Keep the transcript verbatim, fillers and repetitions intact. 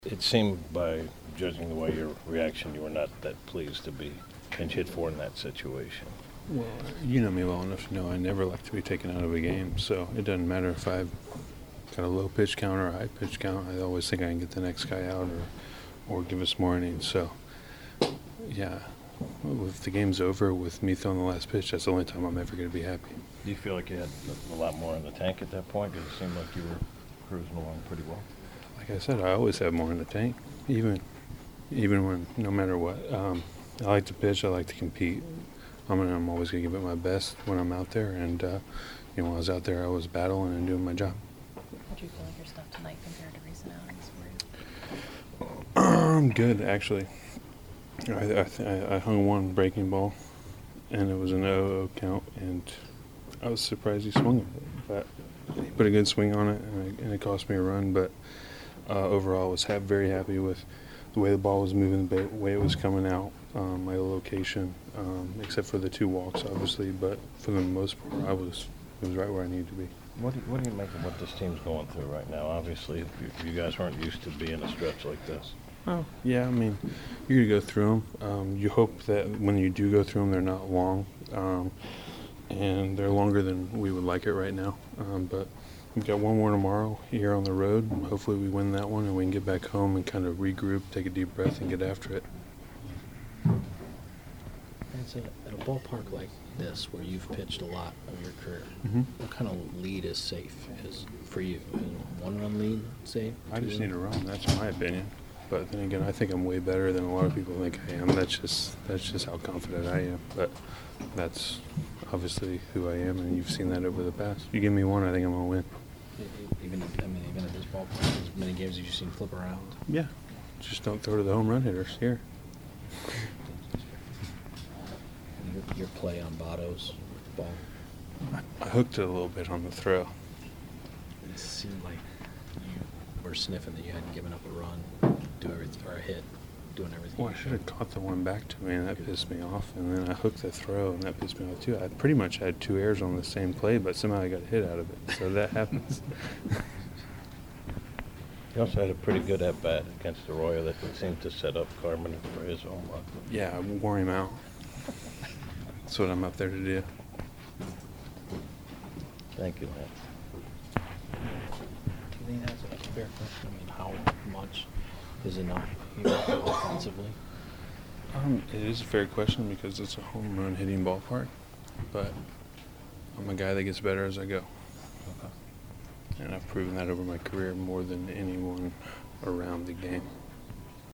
It seemed by judging the way your reaction, you were not that pleased to be pinch hit for in that situation. Well, you know me well enough to know I never like to be taken out of a game, so it doesn't matter if I've got a low pitch count or a high pitch count. I always think I can get the next guy out or, or give us more innings. So, yeah, if the game's over with me throwing the last pitch, that's the only time I'm ever going to be happy. Do you feel like you had a lot more in the tank at that point? Because it seemed like you were cruising along pretty well. Like I said, I always have more in the tank, even even when, no matter what. Um, I like to pitch. I like to compete. I mean, I'm always going to give it my best when I'm out there. And, uh, you know, when I was out there, I was battling and doing my job. How do you feel like your stuff tonight compared to recent outings for you? I'm good, actually. I, I, th- I hung one breaking ball, and it was an oh oh count, and I was surprised he swung it. But he put a good swing on it, and it, and it cost me a run. But uh, overall, I was ha- very happy with the way the ball was moving, the way it was coming out, um, my location, um, except for the two walks, obviously. But for the most part, I was it was right where I needed to be. What do, you, what do you make of what this team's going through right now? Obviously, you, you guys weren't used to being a stretch like this. Oh, yeah, I mean, you're going to go through them. Um, you hope that when you do go through them, they're not long. Um, and they're longer than we would like it right now. Um, but we've got one more tomorrow here on the road. Hopefully we win that one and we can get back home and kind of regroup, take a deep breath, and get after it. It's a, at a ballpark like this, where you've pitched a lot of your career, Mm-hmm. what kind of lead is safe is for you? Is a one-run lead safe? I just Two-run? need a run. That's my opinion. But then again, I think I'm way better than a lot of people think I am. That's just that's just how confident I am. But that's obviously who I am, and you've seen that over the past. You give me one, I think I'm gonna win. E- e- Even I mean, even at this ballpark, as many games as you've seen flip around. Yeah. Just don't throw to the home run hitters here. Your, your play on Votto's ball, I hooked it a little bit on the throw. it seemed like you were sniffing that you hadn't given up a run, do everything or a hit, doing everything. Well, I you should have caught the one back to me, and that pissed me off. And then I hooked the throw, and that pissed me off too. I pretty much had two errors on the same play, but somehow I got a hit out of it. So that happens. You also had a pretty good at-bat against Arroyo that seemed to set up Carmen for his home run. Yeah, I wore him out. That's what I'm up there to do. Thank you, Lance. Do you think that's a fair question? I mean, how much is enough here offensively? Um, it is a fair question because it's a home run hitting ballpark, but I'm a guy that gets better as I go. Okay. And I've proven that over my career more than anyone around the game.